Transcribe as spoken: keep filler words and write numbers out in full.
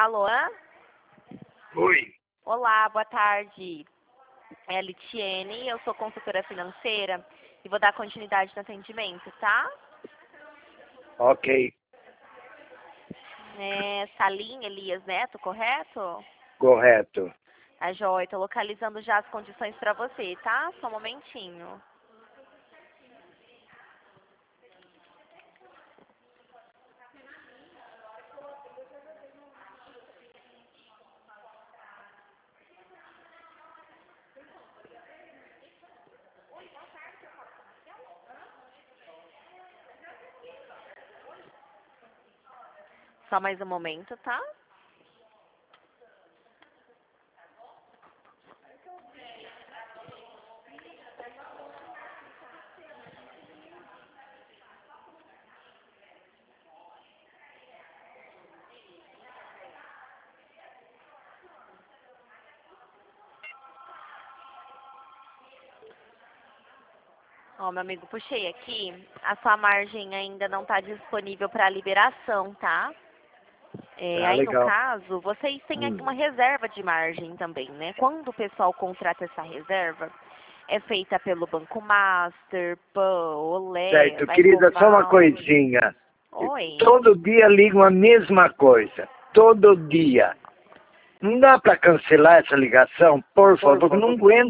Alô? Oi. Olá, boa tarde. É a Litiene, eu sou consultora financeira e vou dar continuidade no atendimento, tá? Ok, É Salim Elias Neto, correto? correto. A joia, tô localizando já as condições para você, tá? Só um momentinho. Só mais um momento, tá? Ó, meu amigo, puxei aqui. A sua margem ainda não está disponível para liberação, tá? É, Tá aí, no legal. caso, vocês têm aqui Hum. uma reserva de margem também, né? Quando o pessoal contrata essa reserva, é feita pelo Banco Master, Pan, Olé, Certo, querida, só uma Ecoval. coisinha. Oi. Todo dia ligam a mesma coisa. Todo dia. Não dá para cancelar essa ligação, por favor, não aguento.